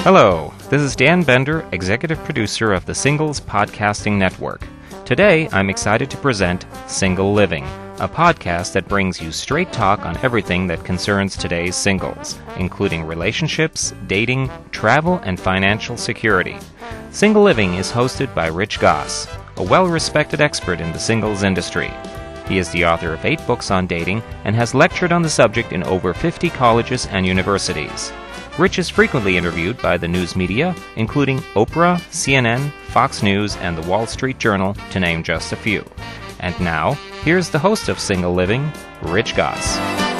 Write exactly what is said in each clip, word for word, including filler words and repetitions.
Hello, this is Dan Bender, executive producer of the Singles Podcasting Network. Today, I'm excited to present Single Living, a podcast that brings you straight talk on everything that concerns today's singles, including relationships, dating, travel, and financial security. Single Living is hosted by Rich Goss, a well-respected expert in the singles industry. He is the author of eight books on dating and has lectured on the subject in over fifty colleges and universities. Rich is frequently interviewed by the news media, including Oprah, C N N, Fox News, and the Wall Street Journal, to name just a few. And now, here's the host of Single Living, Rich Goss.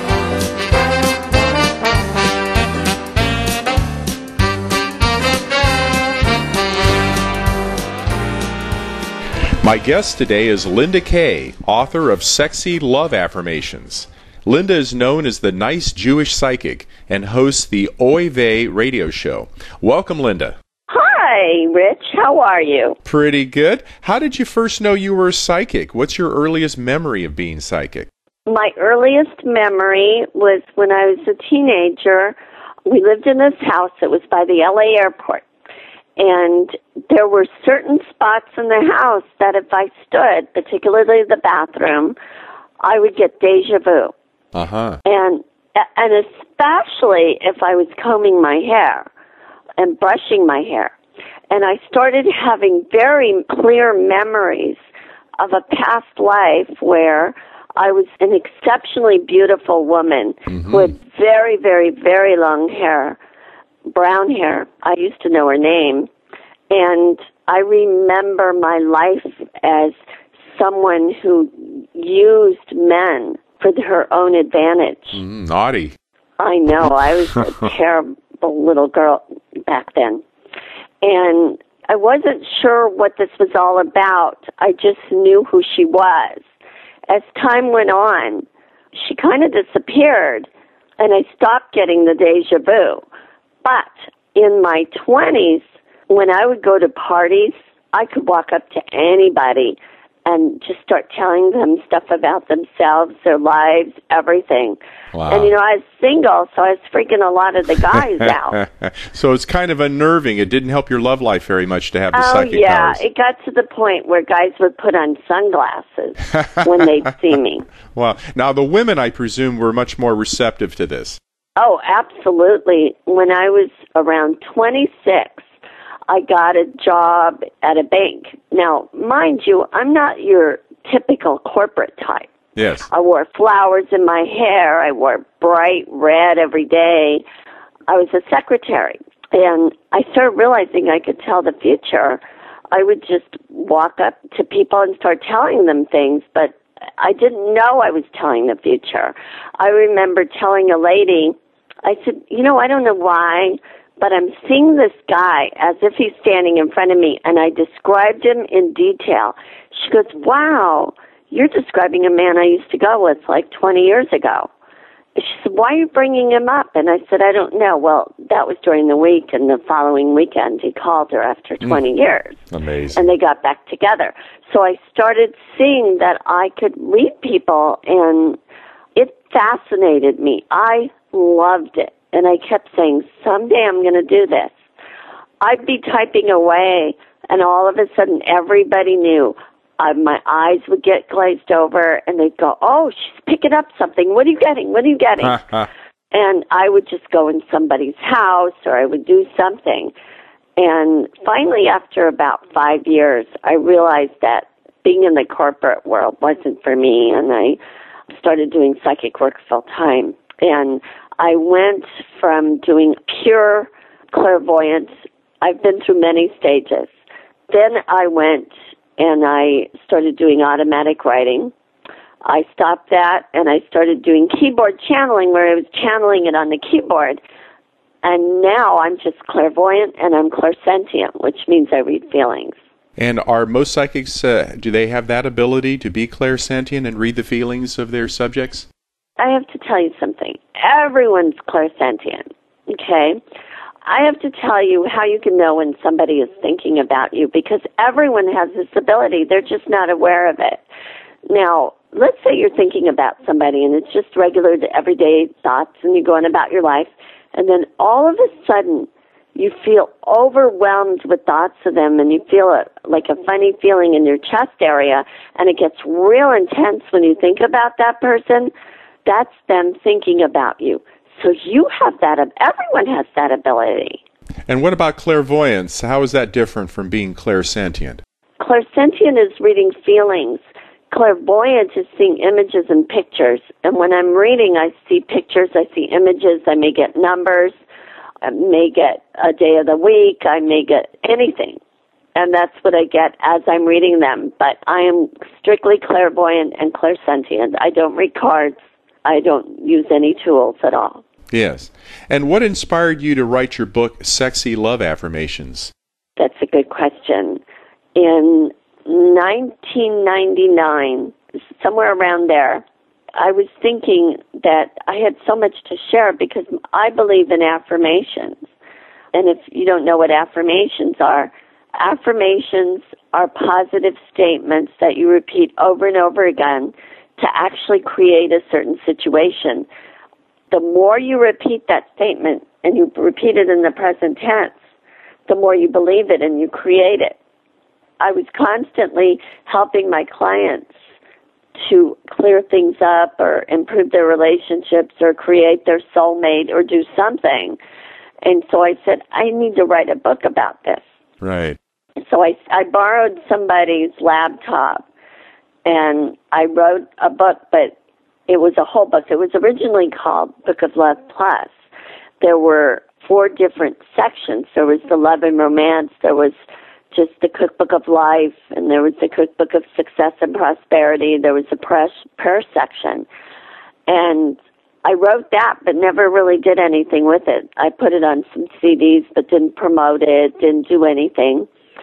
My guest today is Linda Kay, author of Sexy Love Affirmations. Linda is known as the Nice Jewish Psychic and hosts the Oy Vey radio show. Welcome, Linda. Hi, Rich. How are you? Pretty good. How did you first know you were a psychic? What's your earliest memory of being psychic? My earliest memory was when I was a teenager. We lived in this house that was by the L A airport. And there were certain spots in the house that if I stood, particularly the bathroom, I would get deja vu. Uh-huh. And and especially if I was combing my hair and brushing my hair. And I started having very clear memories of a past life where I was an exceptionally beautiful woman mm-hmm. who had very, very, very long hair, brown hair. I used to know her name. And I remember my life as someone who used men for her own advantage. Mm, naughty. I know. I was a terrible little girl back then. And I wasn't sure what this was all about. I just knew who she was. As time went on, she kind of disappeared, and I stopped getting the deja vu. But in my twenties, when I would go to parties, I could walk up to anybody and just start telling them stuff about themselves, their lives, everything. Wow. And, you know, I was single, so I was freaking a lot of the guys out. So it's kind of unnerving. It didn't help your love life very much to have the oh, psychic yeah. powers. It got to the point where guys would put on sunglasses when they'd see me. Well, now the women, I presume, were much more receptive to this. Oh, absolutely. When I was around twenty-six, I got a job at a bank. Now, mind you, I'm not your typical corporate type. Yes. I wore flowers in my hair. I wore bright red every day. I was a secretary. And I started realizing I could tell the future. I would just walk up to people and start telling them things, but I didn't know I was telling the future. I remember telling a lady, I said, you know, I don't know why, but I'm seeing this guy as if he's standing in front of me, and I described him in detail. She goes, wow, you're describing a man I used to go with like twenty years ago. She said, why are you bringing him up? And I said, I don't know. Well, that was during the week, and the following weekend he called her after twenty mm. years. Amazing. And they got back together. So I started seeing that I could read people, and it fascinated me. I loved it. And I kept saying, someday I'm going to do this. I'd be typing away, and all of a sudden everybody knew. Uh, my eyes would get glazed over, and they'd go, oh, she's picking up something. What are you getting? What are you getting? And I would just go in somebody's house, or I would do something. And finally, after about five years, I realized that being in the corporate world wasn't for me, and I started doing psychic work full time. And I went from doing pure clairvoyance. I've been through many stages. Then I went and I started doing automatic writing. I stopped that and I started doing keyboard channeling, where I was channeling it on the keyboard. And now I'm just clairvoyant and I'm clairsentient, which means I read feelings. And are most psychics, uh, do they have that ability to be clairsentient and read the feelings of their subjects? I have to tell you something. Everyone's clairsentient, okay? I have to tell you how you can know when somebody is thinking about you, because everyone has this ability. They're just not aware of it. Now, let's say you're thinking about somebody and it's just regular everyday thoughts and you're going about your life, and then all of a sudden you feel overwhelmed with thoughts of them, and you feel a, like a funny feeling in your chest area, and it gets real intense when you think about that person. That's them thinking about you. So you have that, everyone has that ability. And what about clairvoyance? How is that different from being clairsentient? Clairsentient is reading feelings. Clairvoyant is seeing images and pictures. And when I'm reading, I see pictures, I see images, I may get numbers, I may get a day of the week, I may get anything. And that's what I get as I'm reading them. But I am strictly clairvoyant and clairsentient. I don't read cards. I don't use any tools at all. Yes. And what inspired you to write your book, Sexy Love Affirmations? That's a good question. In nineteen ninety-nine, somewhere around there, I was thinking that I had so much to share because I believe in affirmations. And if you don't know what affirmations are, affirmations are positive statements that you repeat over and over again to actually create a certain situation. The more you repeat that statement, and you repeat it in the present tense, the more you believe it and you create it. I was constantly helping my clients to clear things up or improve their relationships or create their soulmate or do something. And so I said, I need to write a book about this. Right. So I, I borrowed somebody's laptop and I wrote a book, but it was a whole book. It was originally called Book of Love Plus. There were four different sections. There was the love and romance. There was just the cookbook of life, and there was the cookbook of success and prosperity. There was a prayer, prayer section. And I wrote that, but never really did anything with it. I put it on some C Ds, but didn't promote it, didn't do anything.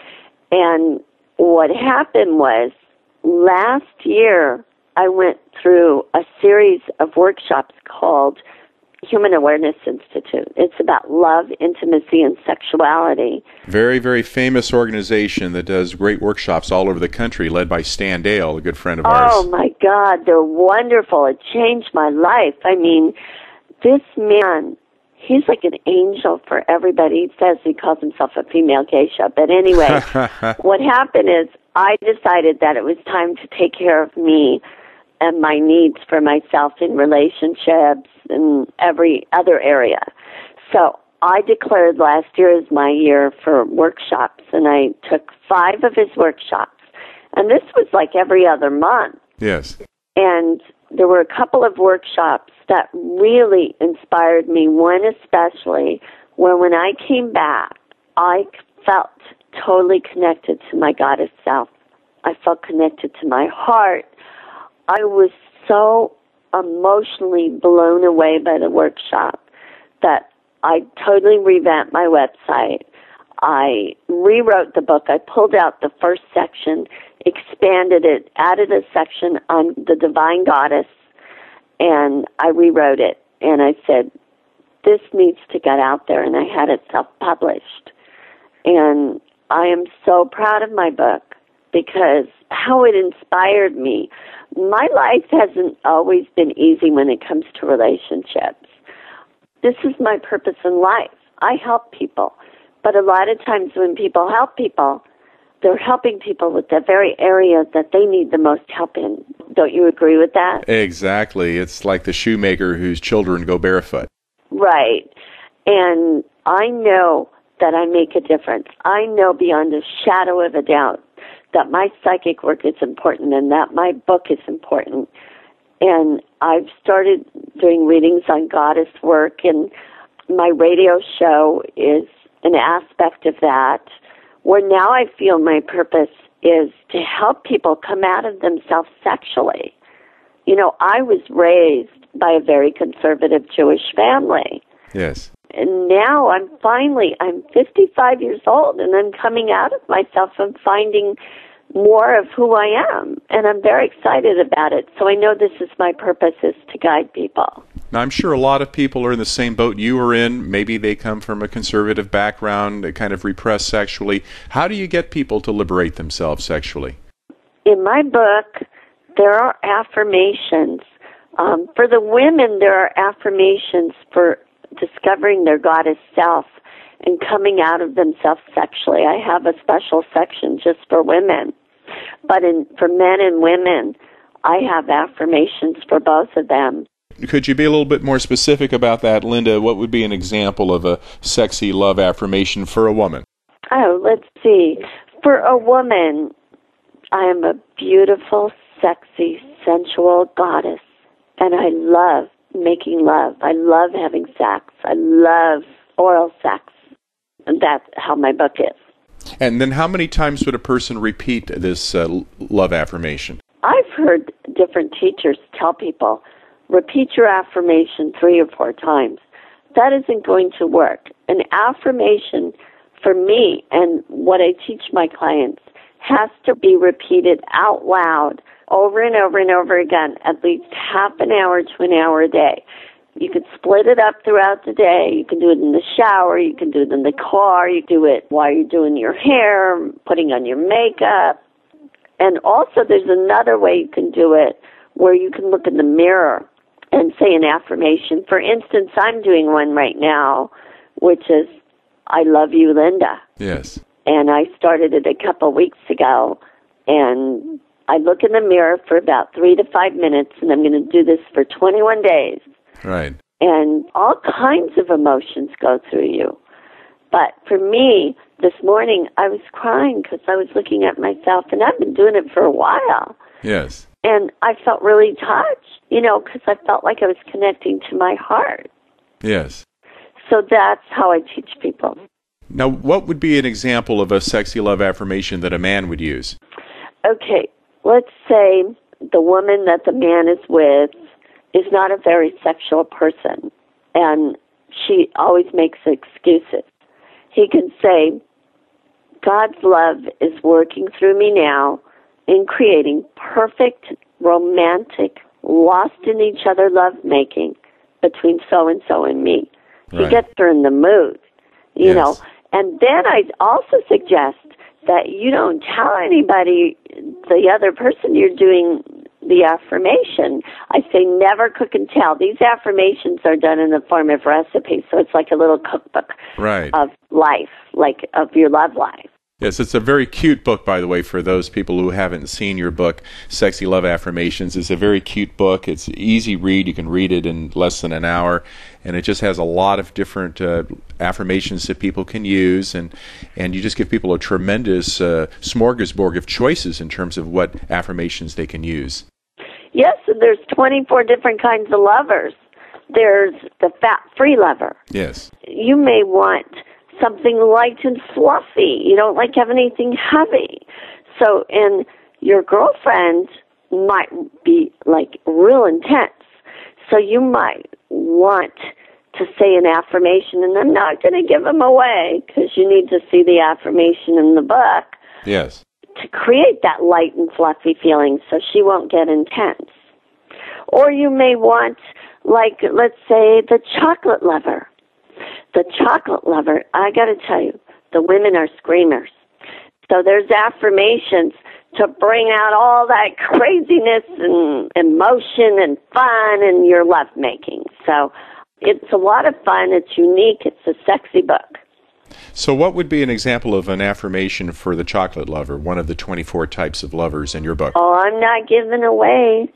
And what happened was, last year, I went through a series of workshops called Human Awareness Institute. It's about love, intimacy, and sexuality. Very, very famous organization that does great workshops all over the country, led by Stan Dale, a good friend of ours. Oh, my God, they're wonderful. It changed my life. I mean, this man, he's like an angel for everybody. He says he calls himself a female geisha. But anyway, what happened is I decided that it was time to take care of me and my needs for myself in relationships and every other area. So I declared last year as my year for workshops, and I took five of his workshops. And this was like every other month. Yes. And there were a couple of workshops that really inspired me, one especially, where when I came back, I felt totally connected to my goddess self. I felt connected to my heart. I was so emotionally blown away by the workshop that I totally revamped my website. I rewrote the book. I pulled out the first section, expanded it, added a section on the divine goddess, and I rewrote it. And I said, this needs to get out there, and I had it self-published. And I am so proud of my book because how it inspired me. My life hasn't always been easy when it comes to relationships. This is my purpose in life. I help people. But a lot of times when people help people, they're helping people with the very areas that they need the most help in. Don't you agree with that? Exactly. It's like the shoemaker whose children go barefoot. Right. And I know that I make a difference. I know beyond a shadow of a doubt that my psychic work is important and that my book is important. And I've started doing readings on goddess work, and my radio show is an aspect of that, where now I feel my purpose is to help people come out of themselves sexually. You know, I was raised by a very conservative Jewish family. Yes. And now I'm finally, I'm fifty-five years old, and I'm coming out of myself and finding more of who I am. And I'm very excited about it. So I know this is my purpose, is to guide people. Now, I'm sure a lot of people are in the same boat you are in. Maybe they come from a conservative background, they kind of repressed sexually. How do you get people to liberate themselves sexually? In my book, there are affirmations. Um, for the women, there are affirmations for discovering their goddess self. and coming out of themselves sexually. I have a special section just for women. But in, for men and women, I have affirmations for both of them. Could you be a little bit more specific about that, Linda? What would be an example of a sexy love affirmation for a woman? Oh, let's see. For a woman, I am a beautiful, sexy, sensual goddess, and I love making love. I love having sex. I love oral sex. And that's how my book is. And then how many times would a person repeat this uh, love affirmation? I've heard different teachers tell people, repeat your affirmation three or four times. That isn't going to work. An affirmation for me and what I teach my clients has to be repeated out loud over and over and over again, at least half an hour to an hour a day. You could split it up throughout the day. You can do it in the shower. You can do it in the car. You do it while you're doing your hair, putting on your makeup. And also there's another way you can do it where you can look in the mirror and say an affirmation. For instance, I'm doing one right now, which is, I love you, Linda. Yes. And I started it a couple weeks ago, and I look in the mirror for about three to five minutes, and I'm going to do this for twenty-one days. Right. And all kinds of emotions go through you. But for me, this morning, I was crying because I was looking at myself, and I've been doing it for a while. Yes. And I felt really touched, you know, because I felt like I was connecting to my heart. Yes. So that's how I teach people. Now, what would be an example of a sexy love affirmation that a man would use? Okay, let's say the woman that the man is with is not a very sexual person, and she always makes excuses. He can say, God's love is working through me now in creating perfect, romantic, lost in each other lovemaking between so-and-so and me. Right. He gets her in the mood, you yes. know. And then I also suggest that you don't tell anybody, the other person you're doing the affirmation. I say never cook and tell. These affirmations are done in the form of recipes, so it's like a little cookbook right. of life, like of your love life. Yes, it's a very cute book, by the way, for those people who haven't seen your book, Sexy Love Affirmations. It's a very cute book. It's an easy read. You can read it in less than an hour, and it just has a lot of different uh, affirmations that people can use, and, and you just give people a tremendous uh, smorgasbord of choices in terms of what affirmations they can use. Yes, and there's twenty-four different kinds of lovers. There's the fat-free lover. Yes. You may want something light and fluffy. You don't like have anything heavy. So, and your girlfriend might be like real intense. So you might want to say an affirmation, and I'm not going to give them away because you need to see the affirmation in the book. Yes. To create that light and fluffy feeling so she won't get intense. Or you may want, like, let's say, the chocolate lover. The chocolate lover, I got to tell you, the women are screamers. So there's affirmations to bring out all that craziness and emotion and fun in your lovemaking. So it's a lot of fun. It's unique. It's a sexy book. So what would be an example of an affirmation for the chocolate lover, one of the twenty-four types of lovers in your book? Oh, I'm not giving away.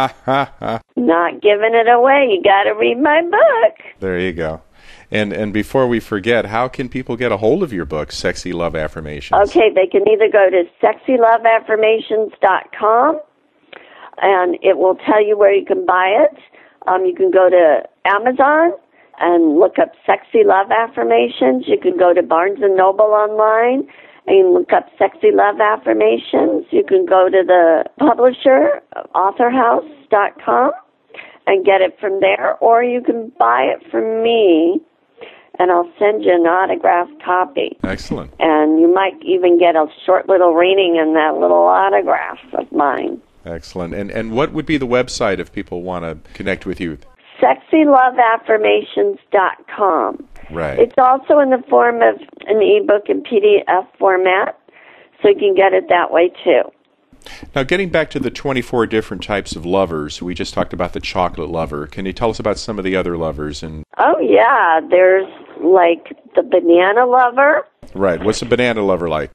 Not giving it away. You got to read my book. There you go. And and before we forget, how can people get a hold of your book, Sexy Love Affirmations? Okay, they can either go to sexy love affirmations dot com, and it will tell you where you can buy it. Um, you can go to Amazon and look up Sexy Love Affirmations. You can go to Barnes and Noble online and look up Sexy Love Affirmations. You can go to the publisher, author house dot com, and get it from there, or you can buy it from me, and I'll send you an autographed copy. Excellent. And you might even get a short little reading in that little autograph of mine. Excellent. And and what would be the website if people want to connect with you? sexy love affirmations dot com. Right. It's also in the form of an ebook and P D F format, so you can get it that way too. Now, getting back to the twenty-four different types of lovers, we just talked about the chocolate lover. Can you tell us about some of the other lovers? And Oh, yeah. There's like the banana lover. Right. What's a banana lover like?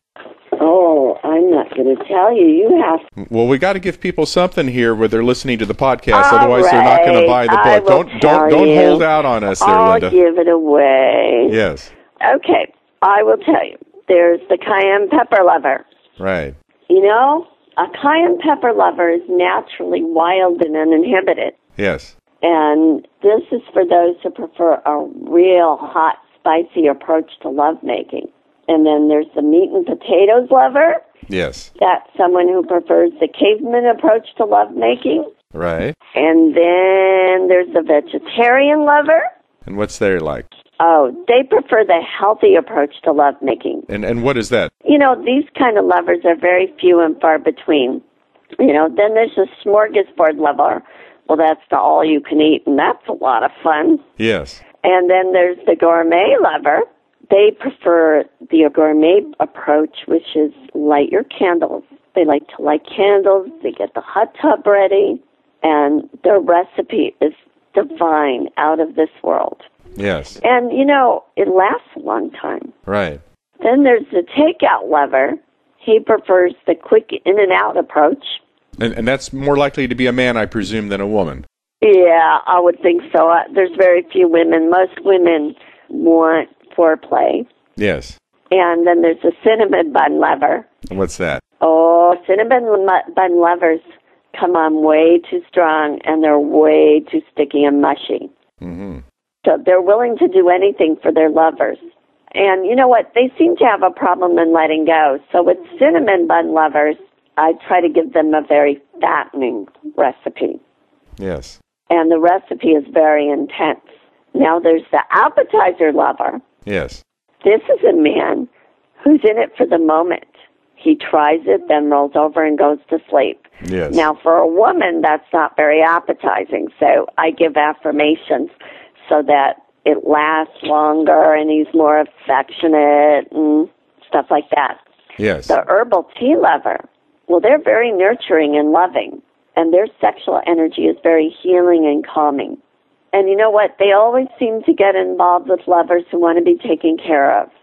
Oh, I'm not going to tell you. You have. Well, we got to give people something here where they're listening to the podcast. All Otherwise, right, they're not going to buy the I book. will Don't don't tell don't you. hold out on us there, I'll Linda. give it away. Yes. Okay, I will tell you. There's the cayenne pepper lover. Right. You know, a cayenne pepper lover is naturally wild and uninhibited. Yes. And this is for those who prefer a real hot, spicy approach to lovemaking. And then there's the meat and potatoes lover. Yes. That's someone who prefers the caveman approach to lovemaking. Right. And then there's the vegetarian lover. And what's there like? Oh, they prefer the healthy approach to lovemaking. And and what is that? You know, these kind of lovers are very few and far between. You know, then there's the smorgasbord lover. Well, that's the all-you-can-eat, and that's a lot of fun. Yes. And then there's the gourmet lover. They prefer the gourmet approach, which is light your candles. They like to light candles. They get the hot tub ready, and their recipe is divine, out of this world. Yes. And, you know, it lasts a long time. Right. Then there's the takeout lover. He prefers the quick in-and-out approach. And and that's more likely to be a man, I presume, than a woman. Yeah, I would think so. Uh, there's very few women. Most women want foreplay. Yes. And then there's the cinnamon bun lover. What's that? Oh, cinnamon bun lovers come on way too strong, and they're way too sticky and mushy. Mm-hmm. So they're willing to do anything for their lovers. And you know what? They seem to have a problem in letting go. So with cinnamon bun lovers, I try to give them a very fattening recipe. Yes. And the recipe is very intense. Now there's the appetizer lover. Yes. This is a man who's in it for the moment. He tries it, then rolls over and goes to sleep. Yes. Now for a woman, that's not very appetizing. So I give affirmations so that it lasts longer and he's more affectionate and stuff like that. Yes. The herbal tea lover, well, they're very nurturing and loving, and their sexual energy is very healing and calming. And you know what? They always seem to get involved with lovers who want to be taken care of.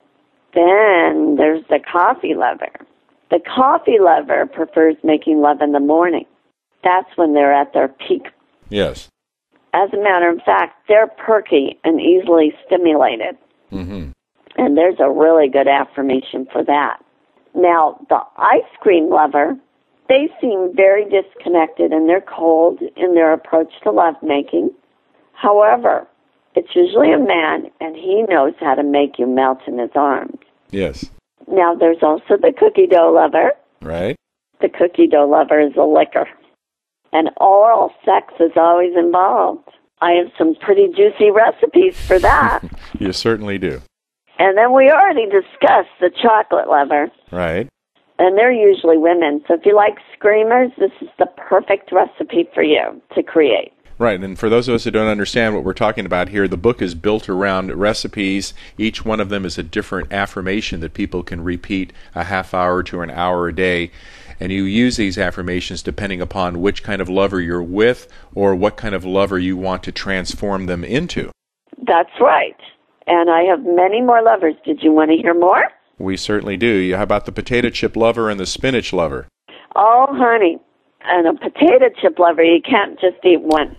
Then there's the coffee lover. The coffee lover prefers making love in the morning. That's when they're at their peak. Yes. As a matter of fact, they're perky and easily stimulated. Mm-hmm. And there's a really good affirmation for that. Now, the ice cream lover, they seem very disconnected and they're cold in their approach to lovemaking. However, it's usually a man, and he knows how to make you melt in his arms. Yes. Now, there's also the cookie dough lover. Right. The cookie dough lover is a licker. And oral sex is always involved. I have some pretty juicy recipes for that. You certainly do. And then we already discussed the chocolate lover. Right. And they're usually women. So if you like screamers, this is the perfect recipe for you to create. Right, and for those of us who don't understand what we're talking about here, the book is built around recipes. Each one of them is a different affirmation that people can repeat a half hour to an hour a day. And you use these affirmations depending upon which kind of lover you're with or what kind of lover you want to transform them into. That's right. And I have many more lovers. Did you want to hear more? We certainly do. How about the potato chip lover and the spinach lover? Oh, honey. And a potato chip lover, you can't just eat one.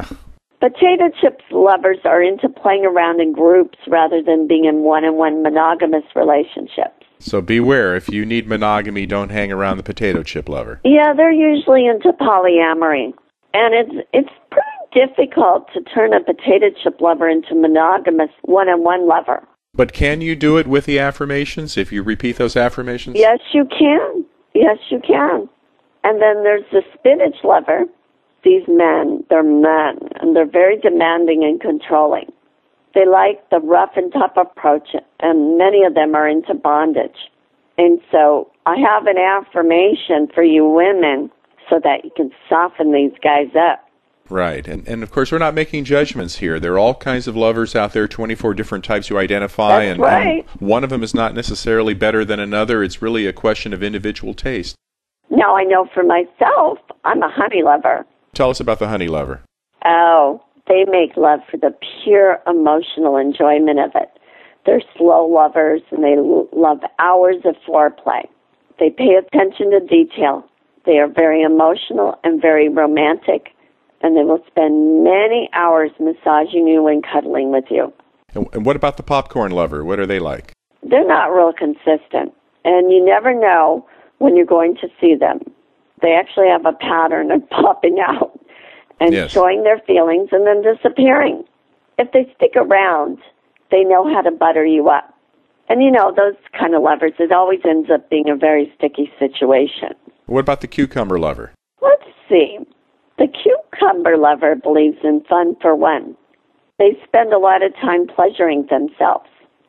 Potato chips lovers are into playing around in groups rather than being in one-on-one monogamous relationships. So beware, if you need monogamy, don't hang around the potato chip lover. Yeah, they're usually into polyamory. And it's it's pretty difficult to turn a potato chip lover into monogamous one-on-one lover. But can you do it with the affirmations, if you repeat those affirmations? Yes, you can. Yes, you can. And then there's the spinach lover. These men, they're men, and they're very demanding and controlling. They like the rough and tough approach, and many of them are into bondage. And so I have an affirmation for you women so that you can soften these guys up. Right. And, and of course, we're not making judgments here. There are all kinds of lovers out there, twenty-four different types you identify. That's and, right. and one of them is not necessarily better than another. It's really a question of individual taste. Now, I know for myself, I'm a honey lover. Tell us about the honey lover. Oh, they make love for the pure emotional enjoyment of it. slow lovers, and they l- love hours of foreplay. They pay attention to detail. They are very emotional and very romantic, and they will spend many hours massaging you and cuddling with you. And, and what about the popcorn lover? What are they like? They're not real consistent, and you never know when you're going to see them. They actually have a pattern of popping out and yes. showing their feelings and then disappearing. If they stick around, they know how to butter you up. And, you know, those kind of lovers, it always ends up being a very sticky situation. What about the cucumber lover? Let's see. The cucumber lover believes in fun for one. They spend a lot of time pleasuring themselves.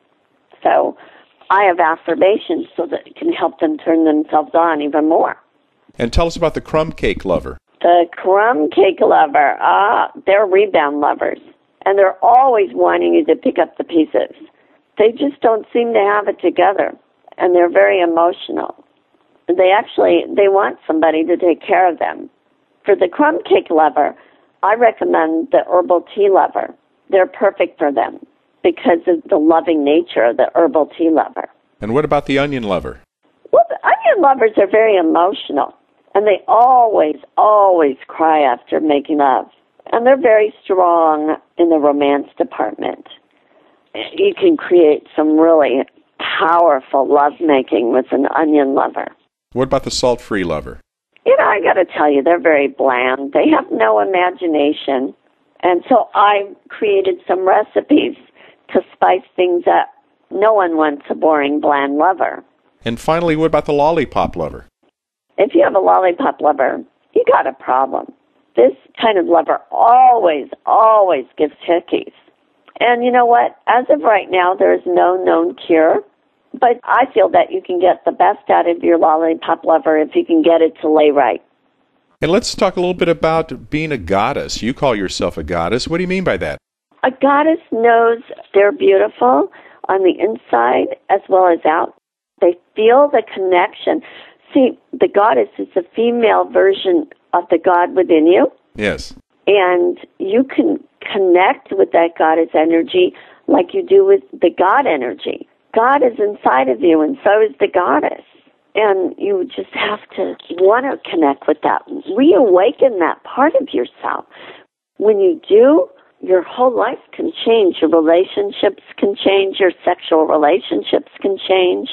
So I have affirmations so that it can help them turn themselves on even more. And tell us about the crumb cake lover. The crumb cake lover, ah, they're rebound lovers. And they're always wanting you to pick up the pieces. They just don't seem to have it together. And they're very emotional. They actually, they want somebody to take care of them. For the crumb cake lover, I recommend the herbal tea lover. They're perfect for them because of the loving nature of the herbal tea lover. And what about the onion lover? Well, the onion lovers are very emotional. And they always, always cry after making love. And they're very strong in the romance department. You can create some really powerful lovemaking with an onion lover. What about the salt-free lover? You know, I got to tell you, they're very bland. They have no imagination. And so I created some recipes to spice things up. No one wants a boring, bland lover. And finally, what about the lollipop lover? If you have a lollipop lover, you got a problem. This kind of lover always, always gives hickeys. And you know what? As of right now, there is no known cure. But I feel that you can get the best out of your lollipop lover if you can get it to lay right. And let's talk a little bit about being a goddess. You call yourself a goddess. What do you mean by that? A goddess knows they're beautiful on the inside as well as out. They feel the connection. See, the goddess is a female version of the God within you. Yes. And you can connect with that goddess energy like you do with the God energy. God is inside of you, and so is the goddess. And you just have to want to connect with that. Reawaken that part of yourself. When you do, your whole life can change. Your relationships can change. Your sexual relationships can change.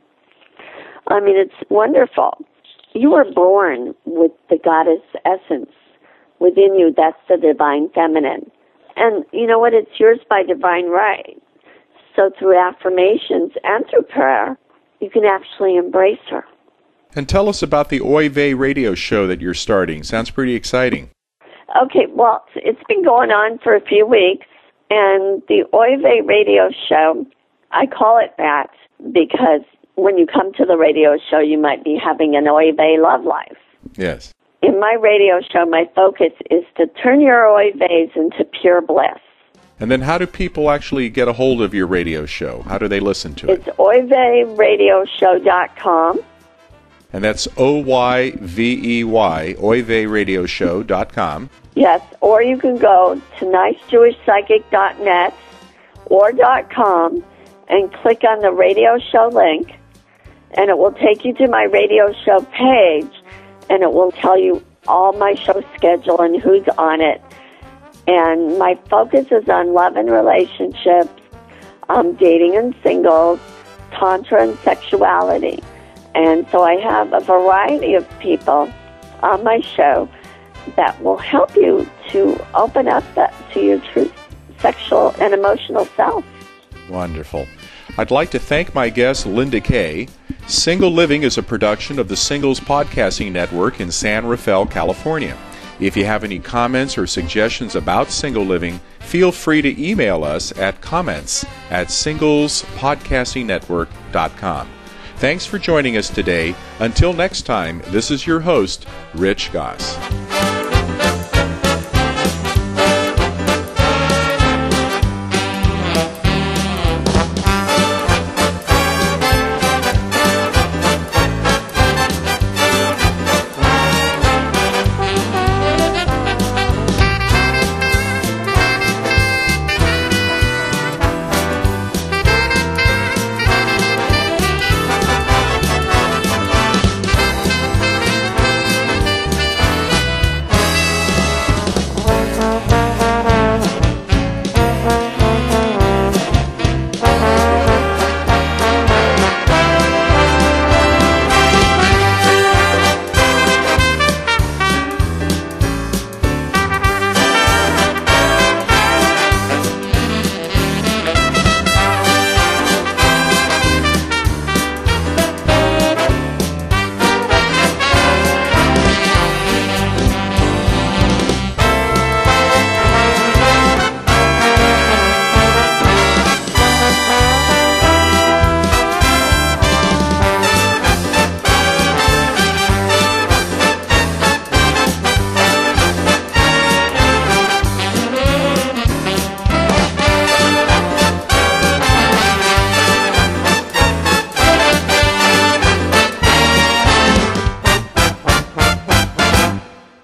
I mean, it's wonderful. You were born with the goddess essence within you. That's the divine feminine. And you know what? It's yours by divine right. So through affirmations and through prayer, you can actually embrace her. And tell us about the Oy Vey radio show that you're starting. Sounds pretty exciting. Okay, well, it's been going on for a few weeks. And the Oy Vey radio show, I call it that because when you come to the radio show, you might be having an Oy Vey love life. Yes. In my radio show, my focus is to turn your Oy Veys into pure bliss. And then how do people actually get a hold of your radio show? How do they listen to it? It's oy vey radio show dot com. And that's O Y V E Y, oy vey radio show dot com. Yes, or you can go to nice jewish psychic dot net or .com and click on the radio show link, and it will take you to my radio show page, and it will tell you all my show schedule and who's on it. And my focus is on love and relationships, um, dating and singles, tantra and sexuality. And so I have a variety of people on my show that will help you to open up that, to your true sexual and emotional self. Wonderful. I'd like to thank my guest, Linda Kay. Single Living is a production of the Singles Podcasting Network in San Rafael, California. If you have any comments or suggestions about Single Living, feel free to email us at comments at singles podcasting network dot com. Thanks for joining us today. Until next time, this is your host, Rich Goss.